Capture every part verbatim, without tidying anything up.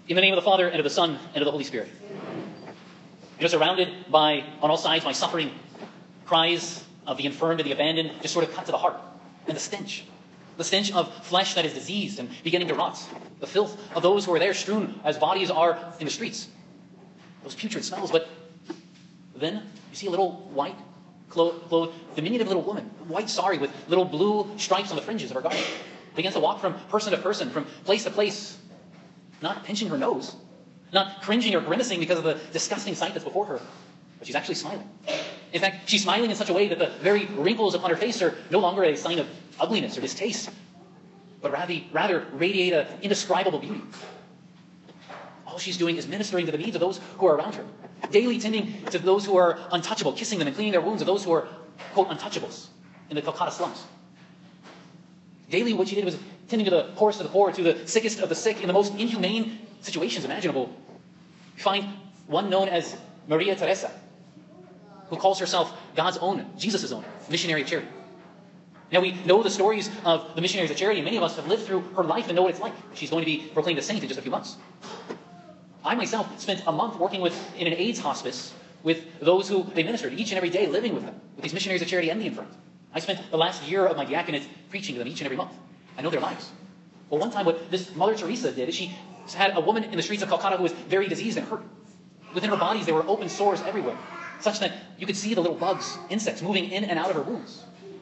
In the name of the Father, and of the Son, and of the Holy Spirit. You're surrounded by, on all sides, by suffering, cries of the infirm and the abandoned, just sort of cut to the heart. And the stench. The stench of flesh that is diseased and beginning to rot. The filth of those who are there strewn as bodies are in the streets. Those putrid smells. But then you see a little white, clothed, diminutive little woman, white sari with little blue stripes on the fringes of her garment. Begins to walk from person to person, from place to place, not pinching her nose, not cringing or grimacing because of the disgusting sight that's before her, but she's actually smiling. In fact, she's smiling in such a way that the very wrinkles upon her face are no longer a sign of ugliness or distaste, but rather, rather radiate an indescribable beauty. All she's doing is ministering to the needs of those who are around her, daily tending to those who are untouchable, kissing them and cleaning their wounds of those who are, quote, untouchables in the Calcutta slums. Daily what she did was tending to the poorest of the poor, to the sickest of the sick, in the most inhumane situations imaginable. We find one known as Maria Teresa, who calls herself God's own, Jesus' own, missionary of charity. Now we know the stories of the missionaries of charity, and many of us have lived through her life and know what it's like. She's going to be proclaimed a saint in just a few months. I myself spent a month working with in an AIDS hospice with those who they ministered each and every day, living with them, with these missionaries of charity and the infirm. I spent the last year of my diaconate preaching to them each and every month. I know their lives. Well, one time what this Mother Teresa did is she had a woman in the streets of Calcutta who was very diseased and hurt. Within her bodies there were open sores everywhere, such that you could see the little bugs, insects, moving in and out of her wounds.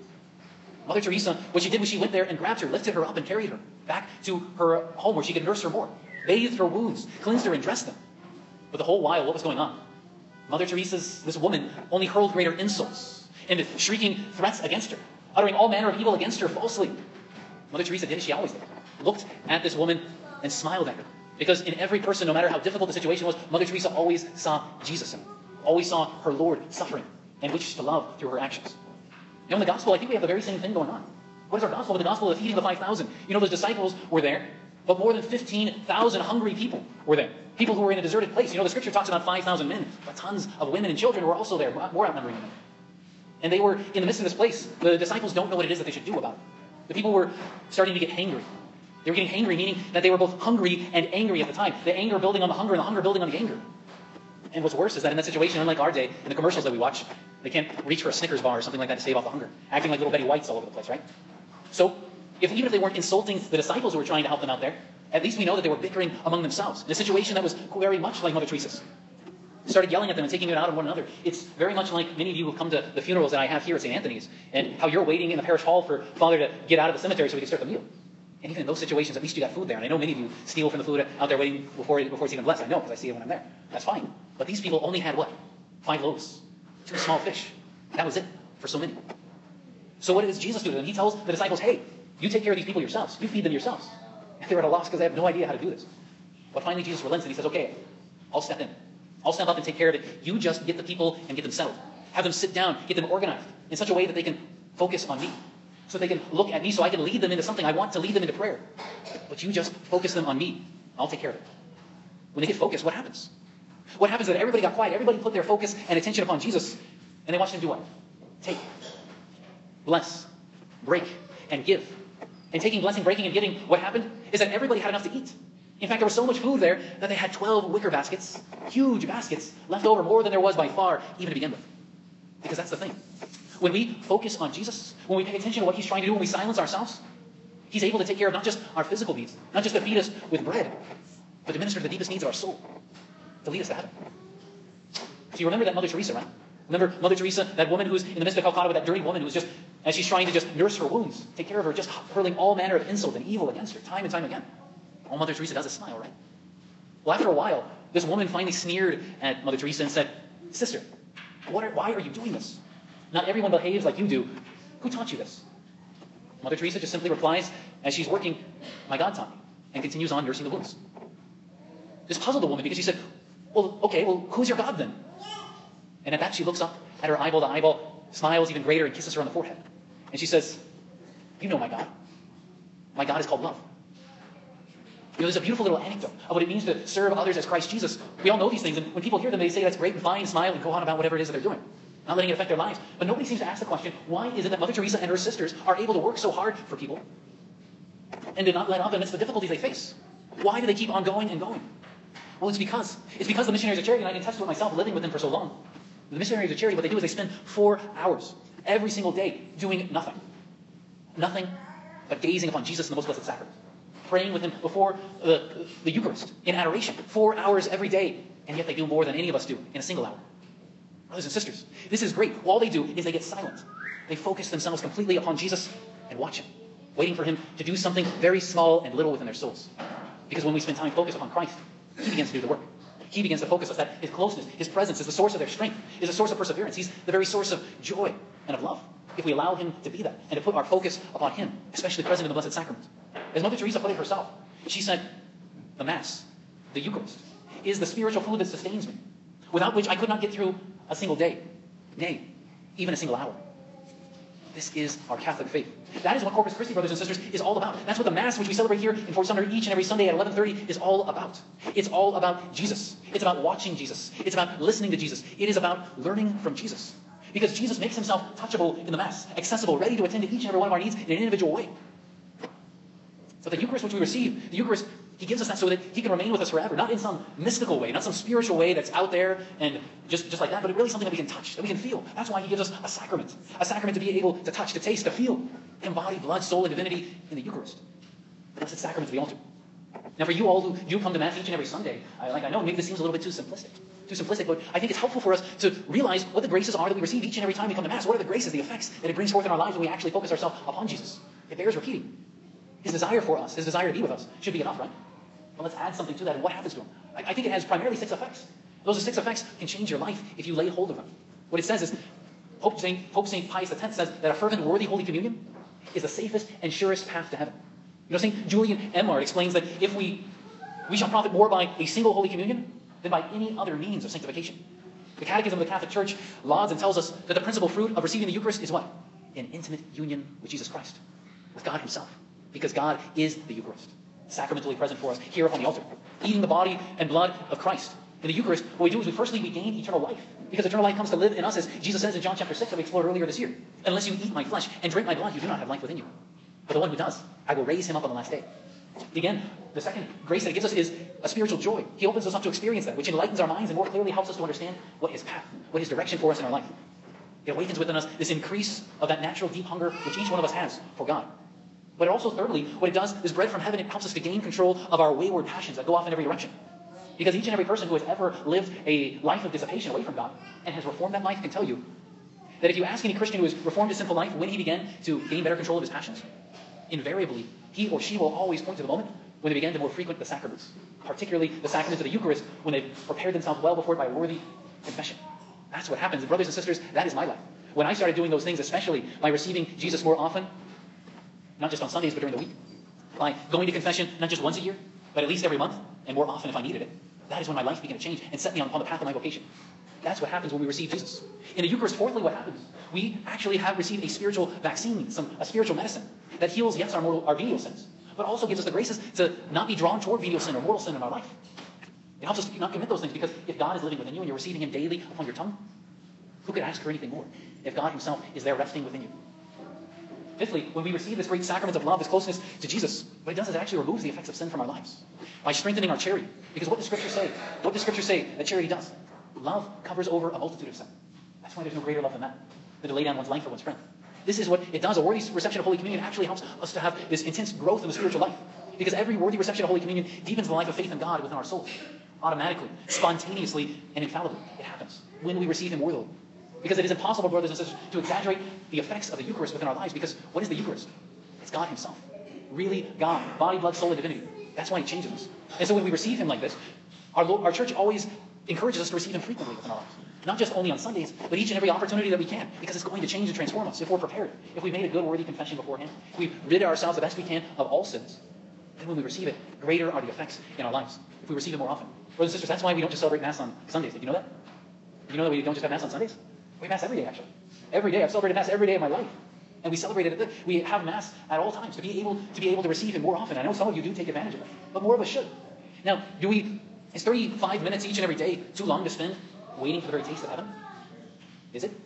Mother Teresa, what she did was she went there and grabbed her, lifted her up and carried her back to her home where she could nurse her more, bathed her wounds, cleansed her and dressed them. But the whole while, what was going on? Mother Teresa's, this woman, only hurled greater insults and shrieking threats against her, uttering all manner of evil against her falsely. Mother Teresa did as she always did. Looked at this woman and smiled at her. Because in every person, no matter how difficult the situation was, Mother Teresa always saw Jesus in her. Always saw her Lord suffering and wished to love through her actions. You know, in the gospel, I think we have the very same thing going on. What is our gospel? The gospel of feeding the five thousand. You know, those disciples were there, but more than fifteen thousand hungry people were there. People who were in a deserted place. You know, the scripture talks about five thousand men, but tons of women and children were also there, more outnumbering them. And they were in the midst of this place. The disciples don't know what it is that they should do about it. The people were starting to get hangry. They were getting hangry, meaning that they were both hungry and angry at the time. The anger building on the hunger and the hunger building on the anger. And what's worse is that in that situation, unlike our day, in the commercials that we watch, they can't reach for a Snickers bar or something like that to stave off the hunger. Acting like little Betty Whites all over the place, right? So, if, even if they weren't insulting the disciples who were trying to help them out there, at least we know that they were bickering among themselves. In a situation that was very much like Mother Teresa's. Started yelling at them and taking it out on one another. It's very much like many of you who come to the funerals that I have here at Saint Anthony's, and how you're waiting in the parish hall for Father to get out of the cemetery so we can start the meal. And even in those situations, at least you got food there. And I know many of you steal from the food out there waiting before, before it's even blessed. I know, because I see it when I'm there. That's fine. But these people only had what? Five loaves. Two small fish. That was it for so many. So what does Jesus do to them? He tells the disciples, hey, you take care of these people yourselves. You feed them yourselves. And they're at a loss because they have no idea how to do this. But finally Jesus relents and he says, okay, I'll step in. I'll step up and take care of it. You just get the people and get them settled. Have them sit down, get them organized in such a way that they can focus on me. So they can look at me so I can lead them into something. I want to lead them into prayer. But you just focus them on me. I'll take care of it. When they get focused, what happens? What happens is that everybody got quiet. Everybody put their focus and attention upon Jesus. And they watched him do what? Take, bless, break, and give. And taking, blessing, breaking, and giving, what happened is that everybody had enough to eat. In fact, there was so much food there that they had twelve wicker baskets, huge baskets, left over, more than there was by far, even to begin with. Because that's the thing. When we focus on Jesus, when we pay attention to what he's trying to do, when we silence ourselves, he's able to take care of not just our physical needs, not just to feed us with bread, but to minister to the deepest needs of our soul, to lead us to heaven. So you remember that Mother Teresa, right? Remember Mother Teresa, that woman who's in the midst of Calcutta with that dirty woman who's just, as she's trying to just nurse her wounds, take care of her, just hurling all manner of insult and evil against her, time and time again. All Mother Teresa does is smile, right? Well, after a while, this woman finally sneered at Mother Teresa and said, sister, what are, why are you doing this? Not everyone behaves like you do. Who taught you this? Mother Teresa just simply replies, as she's working, my God taught me, and continues on nursing the wounds. This puzzled the woman because she said, well, okay, well, who's your God then? And at that she looks up at her eyeball to eyeball, smiles even greater, and kisses her on the forehead. And she says, you know my God. My God is called love. You know, there's a beautiful little anecdote of what it means to serve others as Christ Jesus. We all know these things, and when people hear them, they say that's great and fine, smile, and go on about whatever it is that they're doing, not letting it affect their lives. But nobody seems to ask the question, why is it that Mother Teresa and her sisters are able to work so hard for people and to not let up amidst the difficulties they face? Why do they keep on going and going? Well, it's because it's because the missionaries of charity, and I can attest to it myself, living with them for so long. The missionaries of charity, what they do is they spend four hours every single day doing nothing. Nothing but gazing upon Jesus in the most blessed sacrament. Praying with him before the, the Eucharist in adoration. Four hours every day. And yet they do more than any of us do in a single hour. Brothers and sisters, this is great. All they do is they get silent. They focus themselves completely upon Jesus and watch him, waiting for him to do something very small and little within their souls. Because when we spend time focused upon Christ, he begins to do the work. He begins to focus us that his closeness, his presence is the source of their strength, is the source of perseverance. He's the very source of joy and of love. If we allow him to be that and to put our focus upon him, especially present in the Blessed Sacrament. As Mother Teresa put it herself, she said, the Mass, the Eucharist, is the spiritual food that sustains me, without which I could not get through a single day, nay, even a single hour. This is our Catholic faith. That is what Corpus Christi, brothers and sisters, is all about. That's what the Mass, which we celebrate here in Fort Sumner each and every Sunday at eleven thirty, is all about. It's all about Jesus. It's about watching Jesus. It's about listening to Jesus. It is about learning from Jesus. Because Jesus makes himself touchable in the Mass, accessible, ready to attend to each and every one of our needs in an individual way. So the Eucharist which we receive, the Eucharist, he gives us that so that he can remain with us forever. Not in some mystical way, not some spiritual way that's out there and just, just like that, but really something that we can touch, that we can feel. That's why he gives us a sacrament. A sacrament to be able to touch, to taste, to feel. Embodied blood, soul, and divinity in the Eucharist. That's the sacrament of the altar. Now for you all who do come to Mass each and every Sunday, I, like I know maybe this seems a little bit too simplistic. Too simplistic, but I think it's helpful for us to realize what the graces are that we receive each and every time we come to Mass. What are the graces, the effects that it brings forth in our lives when we actually focus ourselves upon Jesus? It bears repeating. His desire for us, his desire to be with us, should be enough, right? But let's add something to that, and what happens to him? I, I think it has primarily six effects. Those six effects can change your life if you lay hold of them. What it says is, Pope Saint, Pope Saint Pius X says that a fervent, worthy Holy Communion is the safest and surest path to heaven. You know, Saint Julian Eymard explains that if we, we shall profit more by a single Holy Communion than by any other means of sanctification. The Catechism of the Catholic Church lauds and tells us that the principal fruit of receiving the Eucharist is what? An intimate union with Jesus Christ, with God himself. Because God is the Eucharist, sacramentally present for us here upon the altar. Eating the body and blood of Christ. In the Eucharist, what we do is we firstly we gain eternal life. Because eternal life comes to live in us, as Jesus says in John chapter six that we explored earlier this year. Unless you eat my flesh and drink my blood, you do not have life within you. But the one who does, I will raise him up on the last day. Again, the second grace that it gives us is a spiritual joy. He opens us up to experience that, which enlightens our minds and more clearly helps us to understand what his path, what his direction for us in our life. It awakens within us this increase of that natural deep hunger which each one of us has for God. But also, thirdly, what it does, this bread from heaven, it helps us to gain control of our wayward passions that go off in every direction. Because each and every person who has ever lived a life of dissipation away from God and has reformed that life can tell you that if you ask any Christian who has reformed his sinful life when he began to gain better control of his passions, invariably, he or she will always point to the moment when they began to more frequent the sacraments, particularly the sacraments of the Eucharist, when they prepared themselves well before it by worthy confession. That's what happens. And brothers and sisters, that is my life. When I started doing those things, especially by receiving Jesus more often, not just on Sundays, but during the week, by going to confession not just once a year, but at least every month, and more often if I needed it, that is when my life began to change and set me on, on the path of my vocation. That's what happens when we receive Jesus. In the Eucharist, fourthly, what happens? We actually have received a spiritual vaccine, some a spiritual medicine that heals, yes, our, mortal, our venial sins, but also gives us the graces to not be drawn toward venial sin or mortal sin in our life. It helps us to not commit those things, because if God is living within you and you're receiving him daily upon your tongue, who could ask for anything more if God himself is there resting within you? Fifthly, when we receive this great sacrament of love, this closeness to Jesus, what it does is it actually removes the effects of sin from our lives by strengthening our charity. Because what does Scripture say? What does Scripture say that charity does? Love covers over a multitude of sin. That's why there's no greater love than that, than to lay down one's life for one's friend. This is what it does. A worthy reception of Holy Communion actually helps us to have this intense growth in the spiritual life. Because every worthy reception of Holy Communion deepens the life of faith in God within our souls. Automatically, spontaneously, and infallibly. It happens when we receive him worthily. Because it is impossible, brothers and sisters, to exaggerate the effects of the Eucharist within our lives. Because what is the Eucharist? It's God himself. Really God. Body, blood, soul, and divinity. That's why he changes us. And so when we receive him like this, our, Lord, our church always encourages us to receive him frequently within our lives. Not just only on Sundays, but each and every opportunity that we can. Because it's going to change and transform us if we're prepared. If we've made a good, worthy confession beforehand. If we've rid ourselves the best we can of all sins. Then when we receive it, greater are the effects in our lives. If we receive it more often. Brothers and sisters, that's why we don't just celebrate Mass on Sundays. Did you know that? Did you know that we don't just have Mass on Sundays? We have Mass every day, actually. Every day. I've celebrated Mass every day of my life. And we celebrate it. We have Mass at all times to be able to be able to receive him more often. I know some of you do take advantage of it, but more of us should. Now, do we? Is thirty-five minutes each and every day too long to spend waiting for the very taste of heaven? Is it?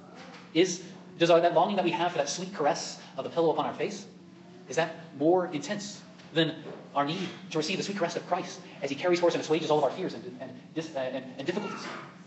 Is does our, that longing that we have for that sweet caress of the pillow upon our face, is that more intense than our need to receive the sweet caress of Christ as he carries for us and assuages all of our fears and, and, dis, uh, and, and difficulties?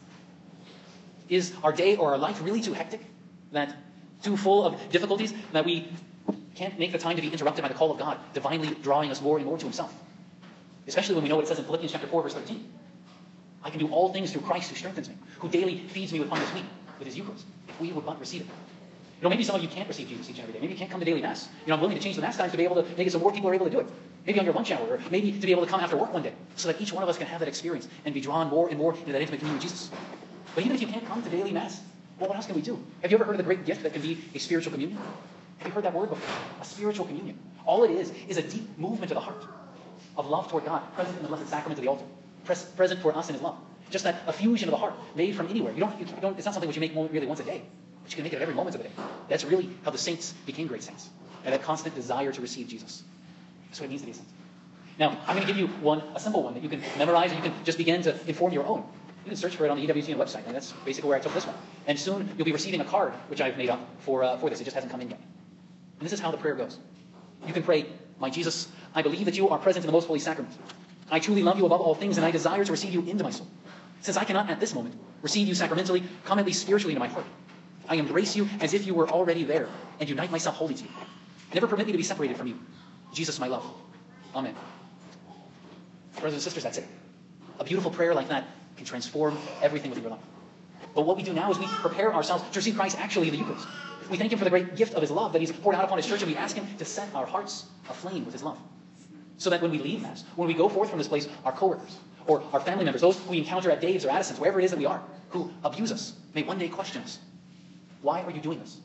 Is our day or our life really too hectic, that too full of difficulties, that we can't make the time to be interrupted by the call of God, divinely drawing us more and more to himself? Especially when we know what it says in Philippians chapter four, verse thirteen. I can do all things through Christ who strengthens me, who daily feeds me with hunger sweet, with his Eucharist, if we would but receive it. You know, maybe some of you can't receive Jesus each and every day. Maybe you can't come to daily Mass. You know, I'm willing to change the Mass times to be able to make it so more people are able to do it. Maybe on your lunch hour, or maybe to be able to come after work one day, so that each one of us can have that experience and be drawn more and more into that intimate communion with Jesus. But even if you can't come to daily Mass, well, what else can we do? Have you ever heard of the great gift that can be a spiritual communion? Have you heard that word before? A spiritual communion. All it is is a deep movement of the heart, of love toward God, present in the Blessed Sacrament of the altar, pres- present for us in his love. Just that effusion of the heart, made from anywhere. You don't, you don't, it's not something which you make really once a day, but you can make it at every moment of the day. That's really how the saints became great saints, and that constant desire to receive Jesus. That's what it means to be a saint. Now, I'm going to give you one, a simple one that you can memorize, and you can just begin to inform your own. You can search for it on the E W C N website, and that's basically where I took this one. And soon you'll be receiving a card, which I've made up for, uh, for this. It just hasn't come in yet. And this is how the prayer goes. You can pray, "My Jesus, I believe that you are present in the most holy sacrament. I truly love you above all things, and I desire to receive you into my soul. Since I cannot at this moment receive you sacramentally, come at least spiritually into my heart. I embrace you as if you were already there, and unite myself wholly to you. Never permit me to be separated from you. Jesus, my love. Amen." Brothers and sisters, that's it. A beautiful prayer like that can transform everything within your life. But what we do now is we prepare ourselves to receive Christ actually in the Eucharist. We thank him for the great gift of his love that he's poured out upon his church, and we ask him to set our hearts aflame with his love. So that when we leave Mass, when we go forth from this place, our coworkers, or our family members, those who we encounter at Dave's or Addison's, wherever it is that we are, who abuse us, may one day question us, "Why are you doing this?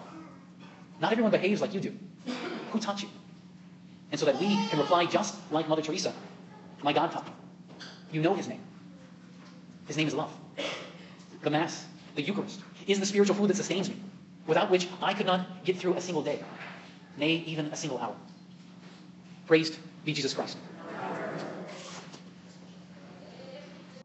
Not everyone behaves like you do. Who taught you?" And so that we can reply just like Mother Teresa, "My God taught me. You know his name. His name is love." The Mass, the Eucharist, is the spiritual food that sustains me, without which I could not get through a single day, nay, even a single hour. Praised be Jesus Christ.